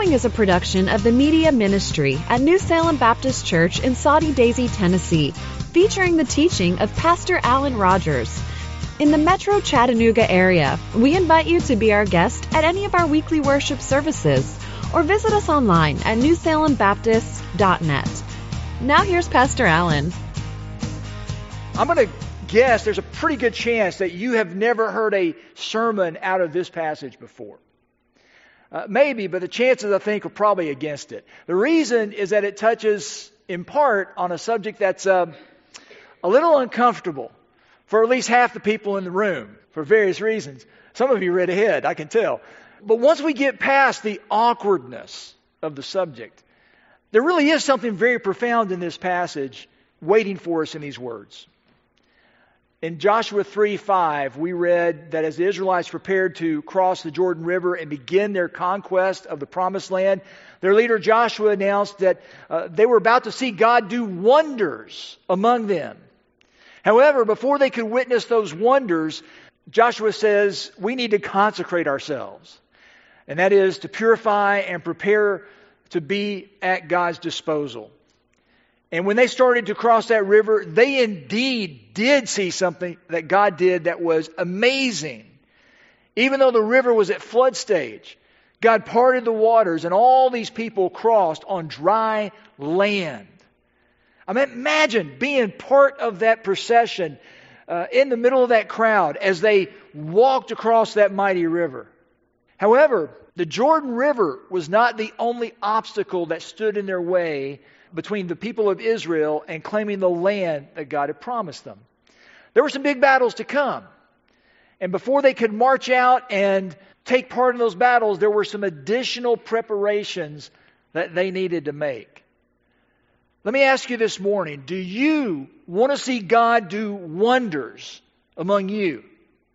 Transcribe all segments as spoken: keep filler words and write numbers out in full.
following is a production of the Media Ministry at New Salem Baptist Church in Soddy Daisy, Tennessee, featuring the teaching of Pastor Alan Rogers. In the Metro Chattanooga area, we invite you to be our guest at any of our weekly worship services or visit us online at new salem baptist dot net. Now here's Pastor Alan. I'm going to guess there's a pretty good chance that you have never heard a sermon out of this passage before. Uh, maybe, but the chances, I think, are probably against it. The reason is that it touches, in part, on a subject that's uh, a little uncomfortable for at least half the people in the room, for various reasons. Some of you read ahead, I can tell. But once we get past the awkwardness of the subject, there really is something very profound in this passage waiting for us in these words. In Joshua three five, we read that as the Israelites prepared to cross the Jordan River and begin their conquest of the Promised Land, their leader Joshua announced that uh, they were about to see God do wonders among them. However, before they could witness those wonders, Joshua says we need to consecrate ourselves. And that is to purify and prepare to be at God's disposal. And when they started to cross that river, they indeed did see something that God did that was amazing. Even though the river was at flood stage, God parted the waters and all these people crossed on dry land. I mean, imagine being part of that procession uh, in the middle of that crowd as they walked across that mighty river. However, the Jordan River was not the only obstacle that stood in their way between the people of Israel and claiming the land that God had promised them. There were some big battles to come. And before they could march out and take part in those battles, there were some additional preparations that they needed to make. Let me ask you this morning, do you want to see God do wonders among you?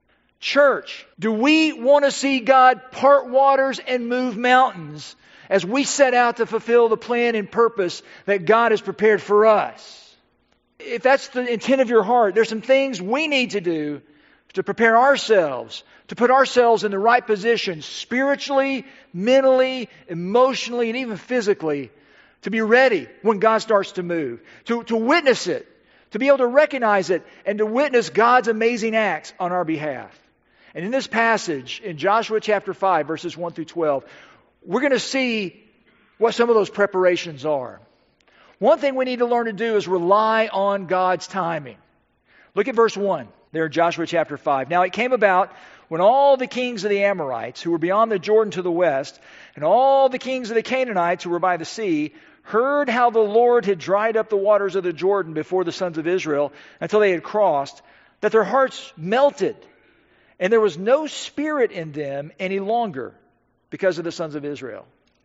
Church, do we want to see God part waters and move mountains as we set out to fulfill the plan and purpose that God has prepared for us? If that's the intent of your heart, there's some things we need to do to prepare ourselves, to put ourselves in the right position spiritually, mentally, emotionally, and even physically to be ready when God starts to move, to, to witness it, to be able to recognize it, and to witness God's amazing acts on our behalf. And in this passage, in Joshua chapter five, verses one through twelve, we're going to see what some of those preparations are. One thing we need to learn to do is rely on God's timing. Look at verse one there in Joshua chapter five. Now it came about when all the kings of the Amorites who were beyond the Jordan to the west, and all the kings of the Canaanites who were by the sea, heard how the Lord had dried up the waters of the Jordan before the sons of Israel until they had crossed, that their hearts melted, and there was no spirit in them any longer because of the sons of Israel.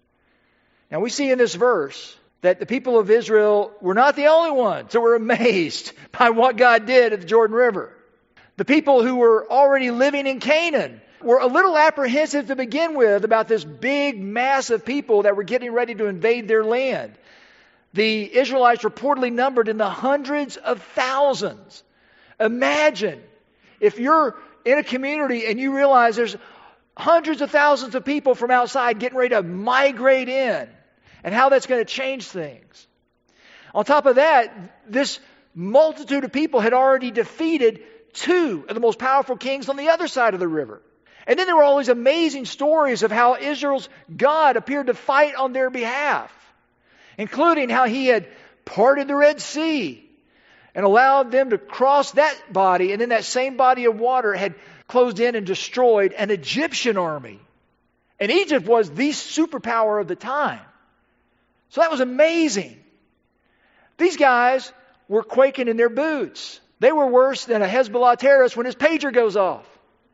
Now we see in this verse that the people of Israel were not the only ones that were amazed by what God did at the Jordan River. The people who were already living in Canaan were a little apprehensive to begin with about this big mass of people that were getting ready to invade their land. The Israelites reportedly numbered in the hundreds of thousands. Imagine if you're in a community and you realize there's hundreds of thousands of people from outside getting ready to migrate in, and how that's going to change things. On top of that, this multitude of people had already defeated two of the most powerful kings on the other side of the river. And then there were all these amazing stories of how Israel's God appeared to fight on their behalf, including how he had parted the Red Sea and allowed them to cross that body, and then that same body of water had closed in and destroyed an Egyptian army. And Egypt was the superpower of the time. So that was amazing. These guys were quaking in their boots. They were worse than a Hezbollah terrorist when his pager goes off.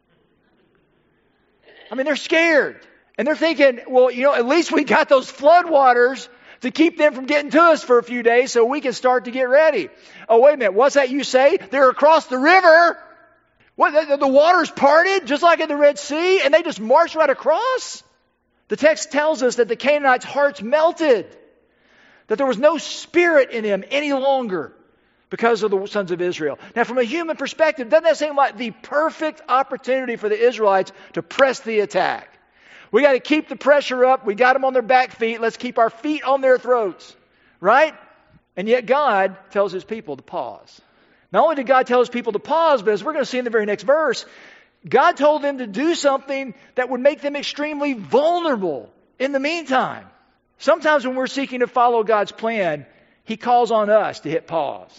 I mean, they're scared. And they're thinking, well, you know, at least we got those floodwaters to keep them from getting to us for a few days so we can start to get ready. Oh, wait a minute. What's that you say? They're across the river. What, the, the water's parted just like in the Red Sea, and they just marched right across? The text tells us that the Canaanites' hearts melted, that there was no spirit in them any longer because of the sons of Israel. Now, from a human perspective, doesn't that seem like the perfect opportunity for the Israelites to press the attack? We got to keep the pressure up. We got them on their back feet. Let's keep our feet on their throats. Right? And yet God tells his people to pause. Not only did God tell his people to pause, but as we're going to see in the very next verse, God told them to do something that would make them extremely vulnerable in the meantime. Sometimes when we're seeking to follow God's plan, he calls on us to hit pause.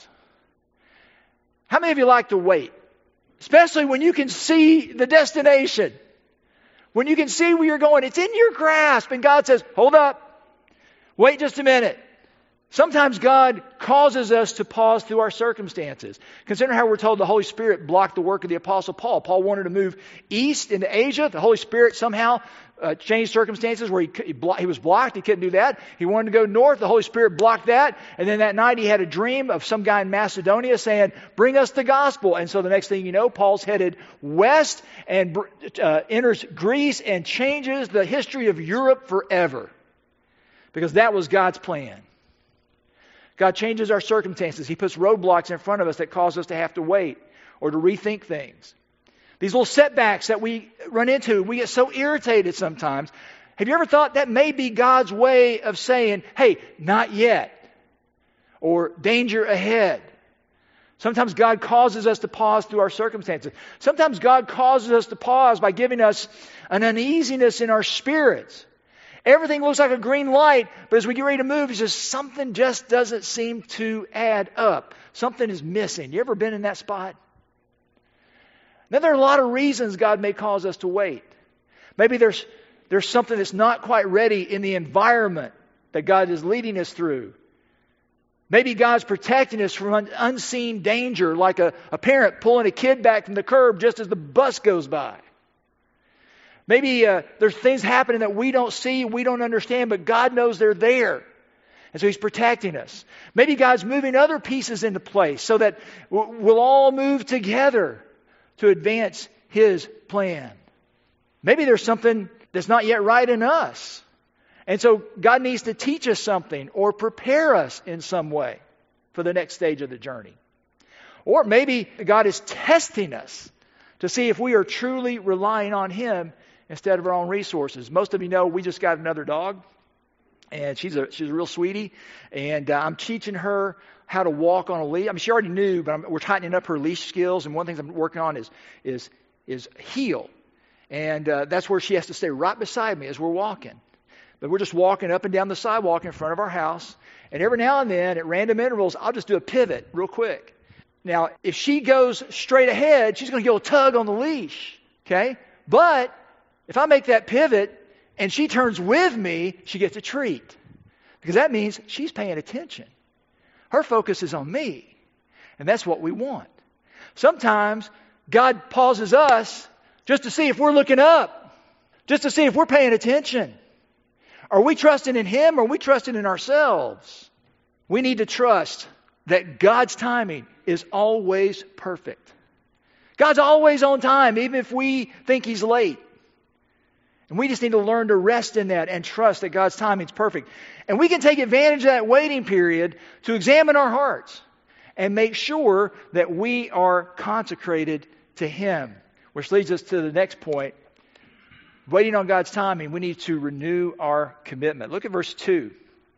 How many of you like to wait? Especially when you can see the destination. When you can see where you're going. It's in your grasp. And God says, hold up. Wait just a minute. Sometimes God causes us to pause through our circumstances. Consider how we're told the Holy Spirit blocked the work of the Apostle Paul. Paul wanted to move east into Asia. The Holy Spirit somehow uh, changed circumstances where he, he, blo- he was blocked. He couldn't do that. He wanted to go north. The Holy Spirit blocked that. And then that night he had a dream of some guy in Macedonia saying, bring us the gospel. And so the next thing you know, Paul's headed west and uh, enters Greece and changes the history of Europe forever. Because that was God's plan. God changes our circumstances. He puts roadblocks in front of us that cause us to have to wait or to rethink things. These little setbacks that we run into, we get so irritated sometimes. Have you ever thought that may be God's way of saying, hey, not yet, or danger ahead? Sometimes God causes us to pause through our circumstances. Sometimes God causes us to pause by giving us an uneasiness in our spirits. Everything looks like a green light, but as we get ready to move, it's just something just doesn't seem to add up. Something is missing. You ever been in that spot? Now, there are a lot of reasons God may cause us to wait. Maybe there's, there's something that's not quite ready in the environment that God is leading us through. Maybe God's protecting us from an unseen danger, like a, a parent pulling a kid back from the curb just as the bus goes by. Maybe uh, there's things happening that we don't see, we don't understand, but God knows they're there. And so He's protecting us. Maybe God's moving other pieces into place so that we'll all move together to advance His plan. Maybe there's something that's not yet right in us. And so God needs to teach us something or prepare us in some way for the next stage of the journey. Or maybe God is testing us to see if we are truly relying on Him instead of our own resources. Most of you know we just got another dog, and she's a she's a real sweetie, and uh, I'm teaching her how to walk on a leash. I mean, she already knew, but I'm, we're tightening up her leash skills, and one of the things I'm working on is is is heel, and uh, that's where she has to stay right beside me as we're walking. But we're just walking up and down the sidewalk in front of our house, and every now and then, at random intervals, I'll just do a pivot real quick. Now, if she goes straight ahead, she's going to get a tug on the leash, okay? But if I make that pivot and she turns with me, she gets a treat. Because that means she's paying attention. Her focus is on me. And that's what we want. Sometimes God pauses us just to see if we're looking up. Just to see if we're paying attention. Are we trusting in Him or are we trusting in ourselves? We need to trust that God's timing is always perfect. God's always on time, even if we think He's late. And we just need to learn to rest in that and trust that God's timing is perfect. And we can take advantage of that waiting period to examine our hearts and make sure that we are consecrated to Him. Which leads us to the next point. Waiting on God's timing, we need to renew our commitment. Look at verse two.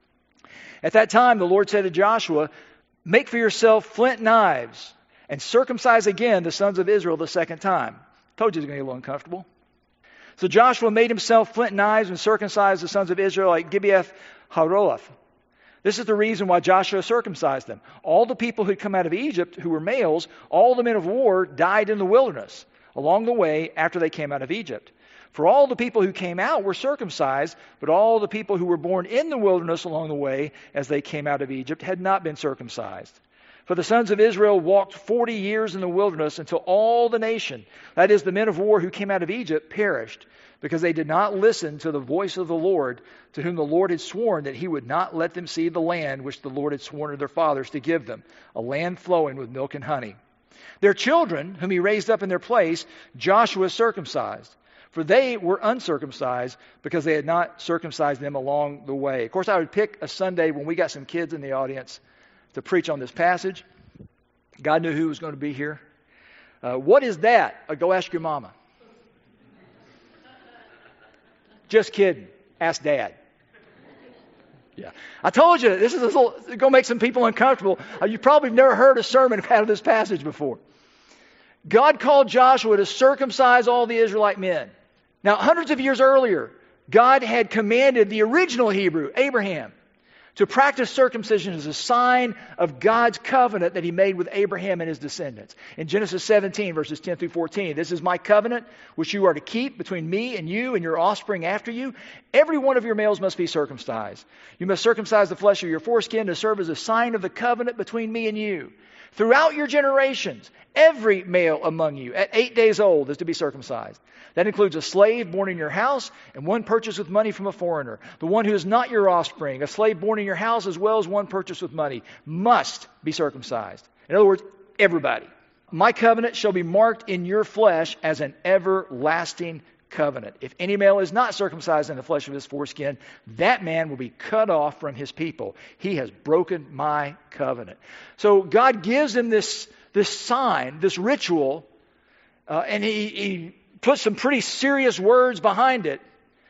At that time, the Lord said to Joshua, make for yourself flint knives and circumcise again the sons of Israel the second time. Told you it was going to get a little uncomfortable. So Joshua made himself flint knives and circumcised the sons of Israel at Gibeath Haroeth. This is the reason why Joshua circumcised them. All the people who had come out of Egypt who were males, all the men of war died in the wilderness along the way after they came out of Egypt. For all the people who came out were circumcised, but all the people who were born in the wilderness along the way as they came out of Egypt had not been circumcised. For the sons of Israel walked forty years in the wilderness until all the nation, that is, the men of war who came out of Egypt, perished, because they did not listen to the voice of the Lord, to whom the Lord had sworn that He would not let them see the land which the Lord had sworn to their fathers to give them, a land flowing with milk and honey. Their children, whom He raised up in their place, Joshua circumcised. For they were uncircumcised because they had not circumcised them along the way. Of course, I would pick a Sunday when we got some kids in the audience to preach on this passage. God knew who was going to be here. Uh, what is that? Uh, go ask your mama. Just kidding. Ask Dad. Yeah. I told you, this is going to make some people uncomfortable. Uh, you probably have never heard a sermon out of this passage before. God called Joshua to circumcise all the Israelite men. Now, hundreds of years earlier, God had commanded the original Hebrew, Abraham, to practice circumcision as a sign of God's covenant that he made with Abraham and his descendants. In Genesis seventeen, verses ten through fourteen, this is my covenant which you are to keep between me and you and your offspring after you. Every one of your males must be circumcised. You must circumcise the flesh of your foreskin to serve as a sign of the covenant between me and you. Throughout your generations, every male among you at eight days old is to be circumcised. That includes a slave born in your house and one purchased with money from a foreigner. The one who is not your offspring, a slave born in your house as well as one purchased with money, must be circumcised. In other words, everybody. My covenant shall be marked in your flesh as an everlasting covenant. If any male is not circumcised in the flesh of his foreskin, that man will be cut off from his people. He has broken my covenant. So God gives him this, this sign, this ritual, uh, and he, he puts some pretty serious words behind it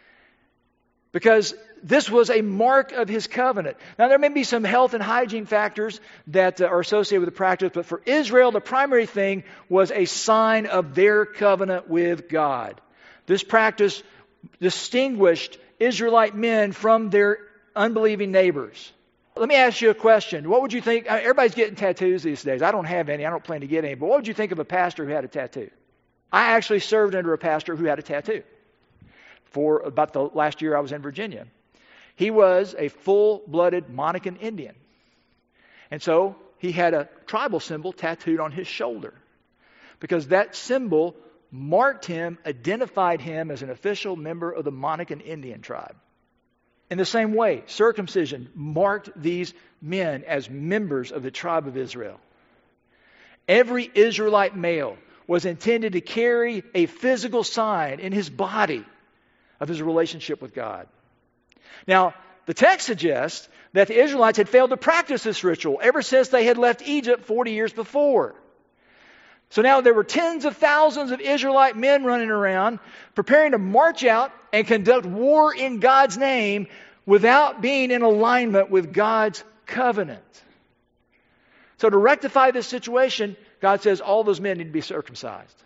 because this was a mark of his covenant. Now, there may be some health and hygiene factors that uh, are associated with the practice, but for Israel, the primary thing was a sign of their covenant with God. This practice distinguished Israelite men from their unbelieving neighbors. Let me ask you a question. What would you think? Everybody's getting tattoos these days. I don't have any. I don't plan to get any. But what would you think of a pastor who had a tattoo? I actually served under a pastor who had a tattoo for about the last year I was in Virginia. He was a full-blooded Monacan Indian. And so he had a tribal symbol tattooed on his shoulder because that symbol marked him, identified him as an official member of the Monacan Indian tribe. In the same way, circumcision marked these men as members of the tribe of Israel. Every Israelite male was intended to carry a physical sign in his body of his relationship with God. Now, the text suggests that the Israelites had failed to practice this ritual ever since they had left Egypt forty years before. So now there were tens of thousands of Israelite men running around, preparing to march out and conduct war in God's name without being in alignment with God's covenant. So to rectify this situation, God says all those men need to be circumcised.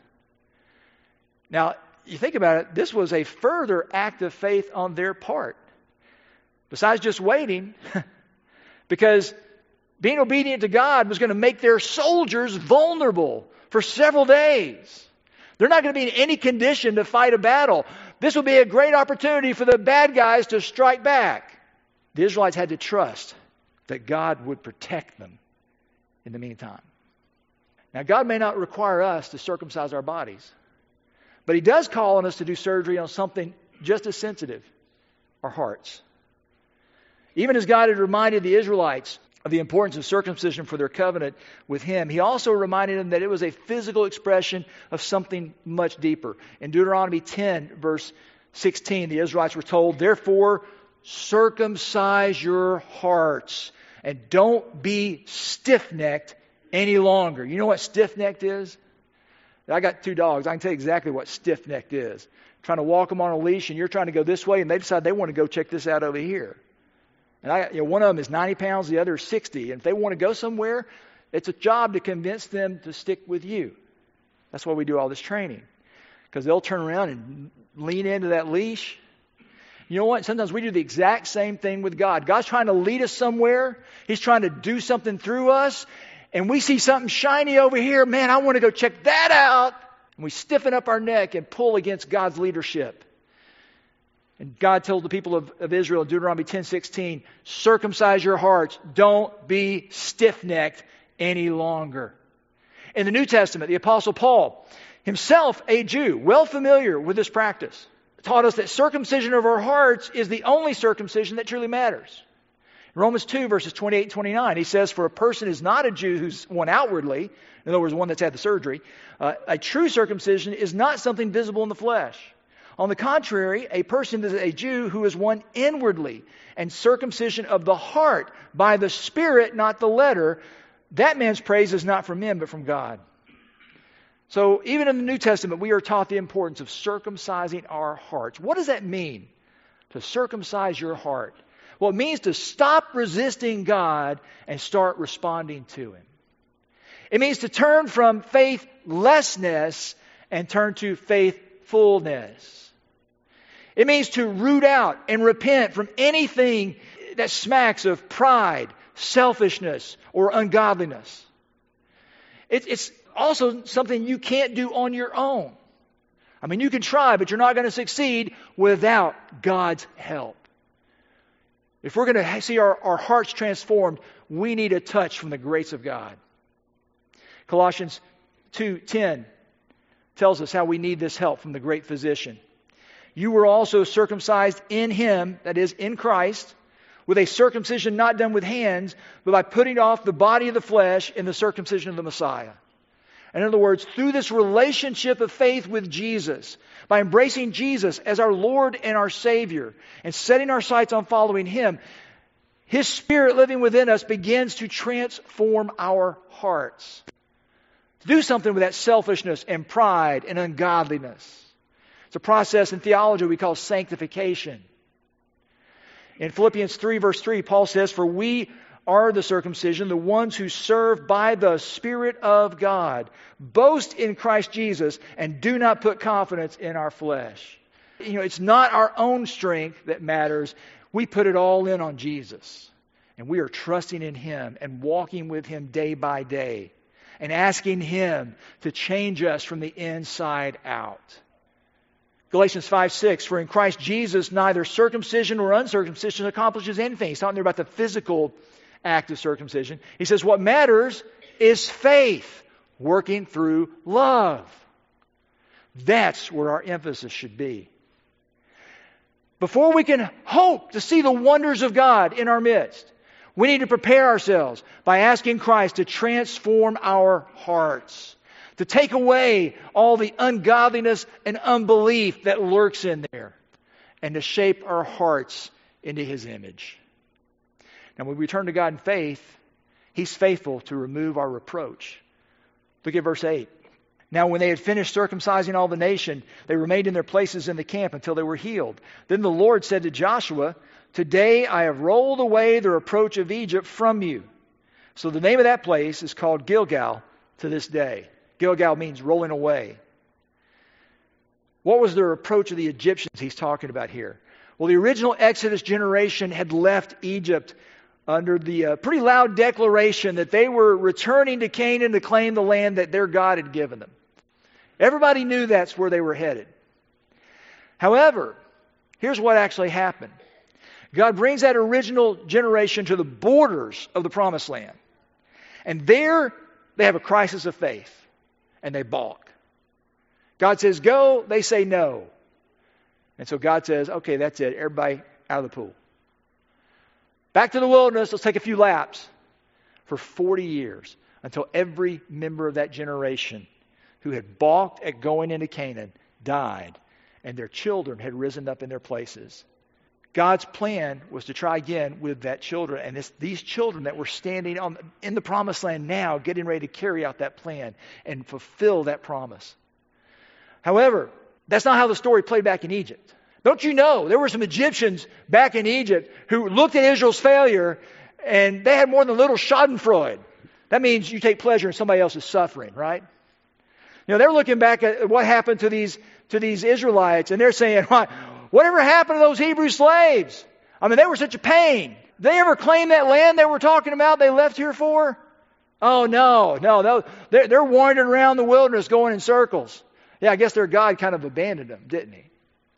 Now, you think about it, this was a further act of faith on their part. Besides just waiting, because being obedient to God was going to make their soldiers vulnerable for several days. They're not going to be in any condition to fight a battle. This would be a great opportunity for the bad guys to strike back. The Israelites had to trust that God would protect them in the meantime. Now, God may not require us to circumcise our bodies, but He does call on us to do surgery on something just as sensitive, our hearts. Even as God had reminded the Israelites of the importance of circumcision for their covenant with Him, He also reminded them that it was a physical expression of something much deeper. In Deuteronomy ten, verse sixteen, the Israelites were told, "Therefore, circumcise your hearts and don't be stiff-necked any longer." You know what stiff-necked is? I got two dogs. I can tell you exactly what stiff-necked is. Trying to walk them on a leash, and you're trying to go this way, and they decide they want to go check this out over here. And I, you know, one of them is ninety pounds, the other is sixty. And if they want to go somewhere, it's a job to convince them to stick with you. That's why we do all this training. Because they'll turn around and lean into that leash. You know what? Sometimes we do the exact same thing with God. God's trying to lead us somewhere. He's trying to do something through us. And we see something shiny over here. Man, I want to go check that out. And we stiffen up our neck and pull against God's leadership. And God told the people of, of Israel in Deuteronomy ten sixteen, "Circumcise your hearts. Don't be stiff-necked any longer." In the New Testament, the Apostle Paul, himself a Jew, well familiar with this practice, taught us that circumcision of our hearts is the only circumcision that truly matters. In Romans two, verses twenty-eight and twenty-nine, he says, "For a person is not a Jew who's one outwardly," in other words, one that's had the surgery, uh, "a true circumcision is not something visible in the flesh. On the contrary, a person is a Jew who is one inwardly, and circumcision of the heart by the Spirit, not the letter. That man's praise is not from men, but from God." So even in the New Testament, we are taught the importance of circumcising our hearts. What does that mean? to circumcise your heart. Well, it means to stop resisting God and start responding to Him. It means to turn from faithlessness and turn to faithfulness. It means to root out and repent from anything that smacks of pride, selfishness, or ungodliness. It, it's also something you can't do on your own. I mean, you can try, but you're not going to succeed without God's help. If we're going to see our, our hearts transformed, we need a touch from the grace of God. Colossians two ten tells us how we need this help from the great physician. You were also circumcised in Him, that is, in Christ, with a circumcision not done with hands, but by putting off the body of the flesh in the circumcision of the Messiah. In other words, through this relationship of faith with Jesus, by embracing Jesus as our Lord and our Savior, and setting our sights on following Him, His Spirit living within us begins to transform our hearts. To do something with that selfishness and pride and ungodliness. It's a process in theology we call sanctification. In Philippians three, verse three, Paul says, "For we are the circumcision, the ones who serve by the Spirit of God. Boast in Christ Jesus and do not put confidence in our flesh." You know, it's not our own strength that matters. We put it all in on Jesus. And we are trusting in Him and walking with Him day by day and asking Him to change us from the inside out. Galatians five six, "For in Christ Jesus neither circumcision nor uncircumcision accomplishes anything." He's talking there about the physical act of circumcision. He says what matters is faith working through love. That's where our emphasis should be. Before we can hope to see the wonders of God in our midst, we need to prepare ourselves by asking Christ to transform our hearts, to take away all the ungodliness and unbelief that lurks in there, and to shape our hearts into His image. Now, when we turn to God in faith, He's faithful to remove our reproach. Look at verse eight. "Now when they had finished circumcising all the nation, they remained in their places in the camp until they were healed. Then the Lord said to Joshua, 'Today I have rolled away the reproach of Egypt from you.' So the name of that place is called Gilgal to this day." Gilgal means rolling away. What was the reproach of the Egyptians he's talking about here? Well, the original Exodus generation had left Egypt under the uh, pretty loud declaration that they were returning to Canaan to claim the land that their God had given them. Everybody knew that's where they were headed. However, here's what actually happened. God brings that original generation to the borders of the Promised Land. And there they have a crisis of faith. And they balk. God says go, they say no. And so God says, okay, that's it. Everybody out of the pool. Back to the wilderness, let's take a few laps. For forty years, until every member of that generation who had balked at going into Canaan died, and their children had risen up in their places. God's plan was to try again with that children, and this, these children that were standing on in the Promised Land now, getting ready to carry out that plan and fulfill that promise. However, that's not how the story played back in Egypt. Don't you know, there were some Egyptians back in Egypt who looked at Israel's failure, and they had more than a little schadenfreude. That means you take pleasure in somebody else's suffering, right? You know, they're looking back at what happened to these to these Israelites, and they're saying, "Why? Whatever happened to those Hebrew slaves? I mean, they were such a pain. Did they ever claim that land they were talking about they left here for? Oh, no, no. no. They're, they're wandering around the wilderness going in circles. Yeah, I guess their God kind of abandoned them, didn't He?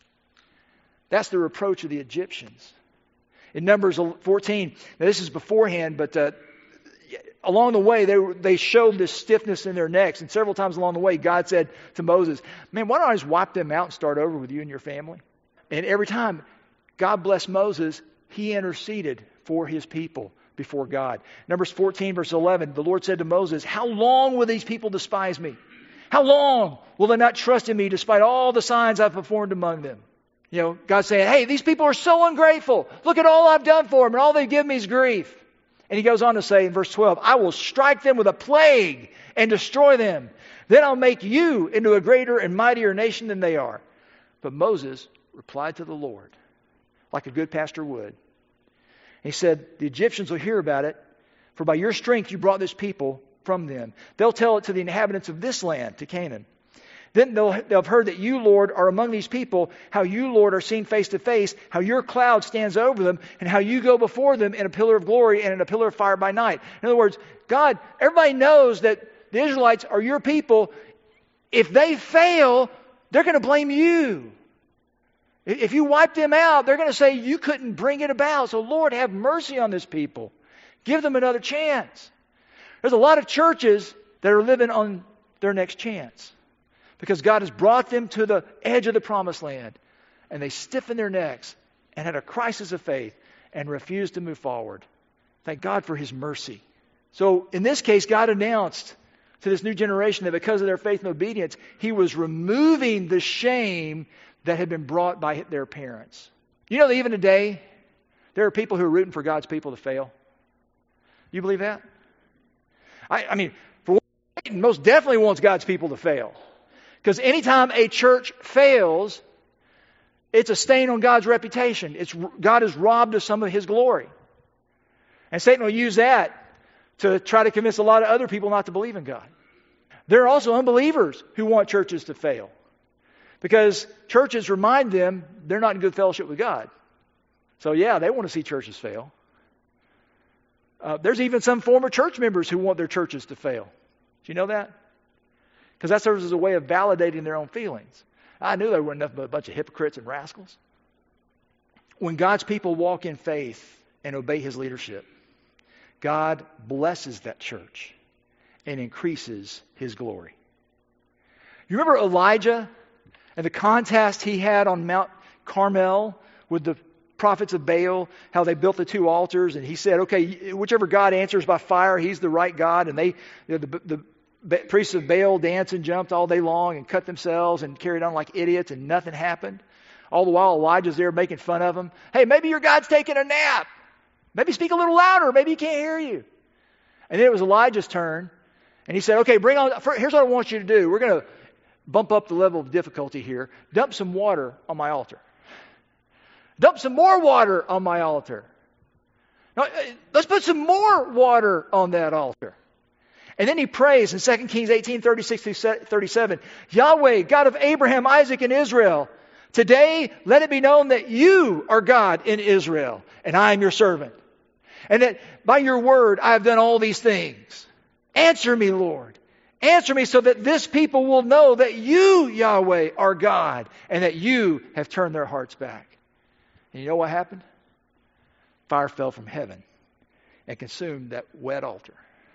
That's the reproach of the Egyptians. In Numbers fourteen, now this is beforehand, but uh, along the way, they, they showed this stiffness in their necks. And several times along the way, God said to Moses, "Man, why don't I just wipe them out and start over with you and your family?" And every time God blessed Moses, he interceded for his people before God. Numbers fourteen, verse eleven, the Lord said to Moses, "How long will these people despise me? How long will they not trust in me despite all the signs I've performed among them?" You know, God's saying, hey, these people are so ungrateful. Look at all I've done for them, and all they give me is grief. And He goes on to say in verse twelve, "I will strike them with a plague and destroy them. Then I'll make you into a greater and mightier nation than they are." But Moses replied to the Lord, like a good pastor would. He said, the Egyptians will hear about it, for by your strength you brought this people from them. They'll tell it to the inhabitants of this land, to Canaan. Then they'll, they'll have heard that you, Lord, are among these people, how you, Lord, are seen face to face, how your cloud stands over them, and how you go before them in a pillar of glory and in a pillar of fire by night. In other words, God, everybody knows that the Israelites are your people. If they fail, they're going to blame you. If you wipe them out, they're going to say you couldn't bring it about. So Lord, have mercy on this people. Give them another chance. There's a lot of churches that are living on their next chance because God has brought them to the edge of the promised land and they stiffened their necks and had a crisis of faith and refused to move forward. Thank God for His mercy. So in this case, God announced to this new generation that because of their faith and obedience, He was removing the shame that had been brought by their parents. You know that even today, there are people who are rooting for God's people to fail. You believe that? I, I mean, for one, Satan most definitely wants God's people to fail. Because anytime a church fails, it's a stain on God's reputation. It's God is robbed of some of His glory. And Satan will use that to try to convince a lot of other people not to believe in God. There are also unbelievers who want churches to fail. Because churches remind them they're not in good fellowship with God. So yeah, they want to see churches fail. Uh, there's even some former church members who want their churches to fail. Do you know that? Because that serves as a way of validating their own feelings. I knew they weren't nothing but a bunch of hypocrites and rascals. When God's people walk in faith and obey His leadership, God blesses that church and increases His glory. You remember Elijah and the contest he had on Mount Carmel with the prophets of Baal, how they built the two altars, and he said, okay, whichever God answers by fire, He's the right God. And they, you know, the, the priests of Baal danced and jumped all day long and cut themselves and carried on like idiots, and nothing happened. All the while Elijah's there making fun of them. Hey, maybe your God's taking a nap. Maybe speak a little louder. Maybe He can't hear you. And then it was Elijah's turn. And he said, okay, bring on, here's what I want you to do. We're going to bump up the level of difficulty here. Dump some water on my altar. Dump some more water on my altar. Now, let's put some more water on that altar. And then he prays in Second Kings eighteen, thirty-six through thirty-seven. Yahweh, God of Abraham, Isaac, and Israel, today let it be known that you are God in Israel, and I am your servant. And that by your word I have done all these things. Answer me, Lord. Answer me so that this people will know that you, Yahweh, are God and that you have turned their hearts back. And you know what happened? Fire fell from heaven and consumed that wet altar.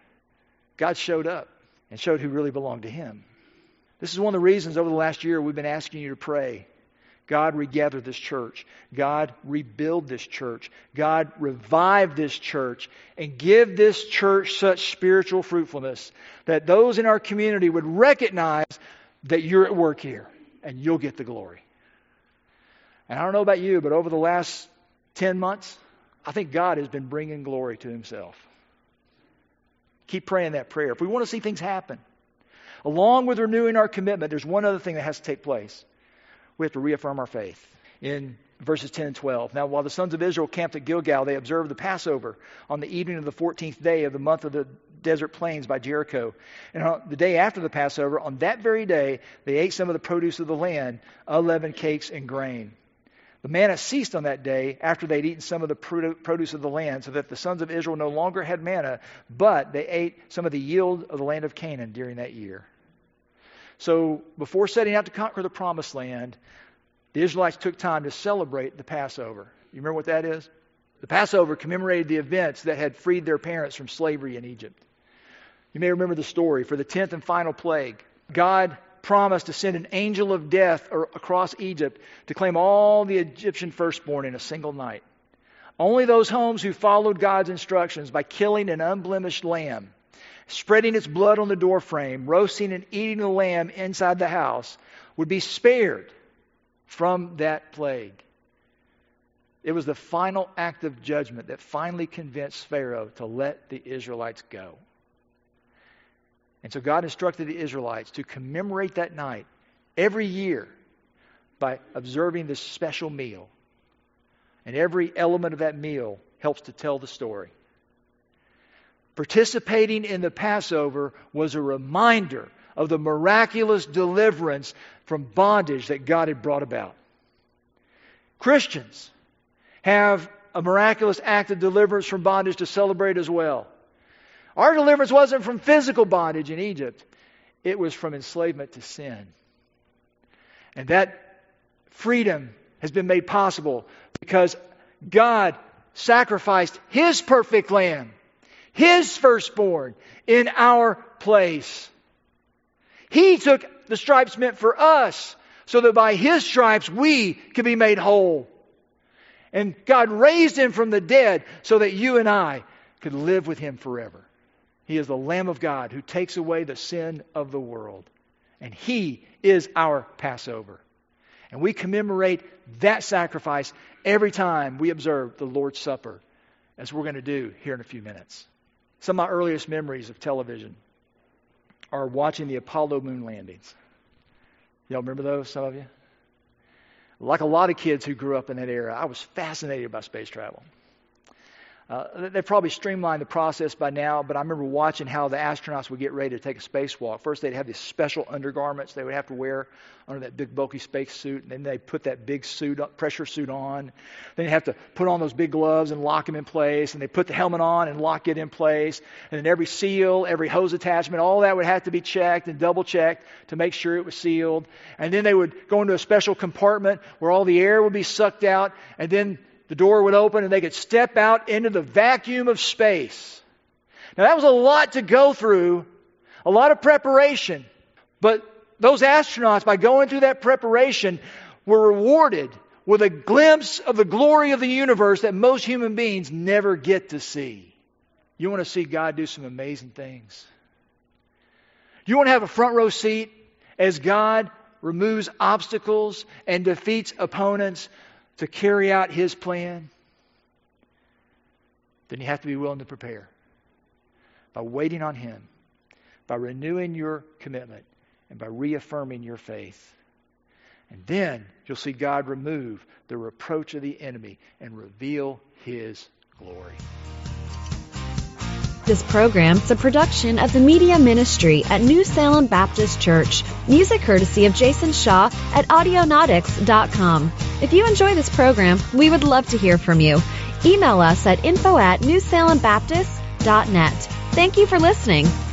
God showed up and showed who really belonged to Him. This is one of the reasons over the last year we've been asking you to pray. God, regather this church. God, rebuild this church. God, revive this church and give this church such spiritual fruitfulness that those in our community would recognize that you're at work here and you'll get the glory. And I don't know about you, but over the last ten months, I think God has been bringing glory to Himself. Keep praying that prayer. If we want to see things happen, along with renewing our commitment, there's one other thing that has to take place. We have to reaffirm our faith. In verses ten and twelve. Now, while the sons of Israel camped at Gilgal, they observed the Passover on the evening of the fourteenth day of the month of the desert plains by Jericho. And on the day after the Passover, on that very day, they ate some of the produce of the land, unleavened cakes and grain. The manna ceased on that day after they'd eaten some of the produce of the land, so that the sons of Israel no longer had manna, but they ate some of the yield of the land of Canaan during that year. So before setting out to conquer the promised land, the Israelites took time to celebrate the Passover. You remember what that is? The Passover commemorated the events that had freed their parents from slavery in Egypt. You may remember the story. For the tenth and final plague, God promised to send an angel of death across Egypt to claim all the Egyptian firstborn in a single night. Only those homes who followed God's instructions by killing an unblemished lamb, spreading its blood on the doorframe, roasting and eating the lamb inside the house, would be spared from that plague. It was the final act of judgment that finally convinced Pharaoh to let the Israelites go. And so God instructed the Israelites to commemorate that night every year by observing this special meal. And every element of that meal helps to tell the story. Participating in the Passover was a reminder of the miraculous deliverance from bondage that God had brought about. Christians have a miraculous act of deliverance from bondage to celebrate as well. Our deliverance wasn't from physical bondage in Egypt. It was from enslavement to sin. And that freedom has been made possible because God sacrificed His perfect lamb, His firstborn, in our place. He took the stripes meant for us so that by His stripes we could be made whole. And God raised Him from the dead so that you and I could live with Him forever. He is the Lamb of God who takes away the sin of the world. And He is our Passover. And we commemorate that sacrifice every time we observe the Lord's Supper, as we're going to do here in a few minutes. Some of my earliest memories of television are watching the Apollo moon landings. Y'all remember those, some of you? Like a lot of kids who grew up in that era, I was fascinated by space travel. Uh, they've probably streamlined the process by now, but I remember watching how the astronauts would get ready to take a spacewalk. First, they'd have these special undergarments they would have to wear under that big bulky space suit, and then they'd put that big suit, pressure suit on. Then they'd have to put on those big gloves and lock them in place, and they'd put the helmet on and lock it in place. And then every seal, every hose attachment, all that would have to be checked and double-checked to make sure it was sealed. And then they would go into a special compartment where all the air would be sucked out, and then the door would open and they could step out into the vacuum of space. Now that was a lot to go through, a lot of preparation. But those astronauts, by going through that preparation, were rewarded with a glimpse of the glory of the universe that most human beings never get to see. You want to see God do some amazing things? You want to have a front row seat as God removes obstacles and defeats opponents to carry out His plan? Then you have to be willing to prepare by waiting on Him, by renewing your commitment, and by reaffirming your faith. And then you'll see God remove the reproach of the enemy and reveal His glory. This program is a production of the Media Ministry at New Salem Baptist Church. Music courtesy of Jason Shaw at audionautics dot com. If you enjoy this program, we would love to hear from you. Email us at info at new salem baptist dot net. Thank you for listening.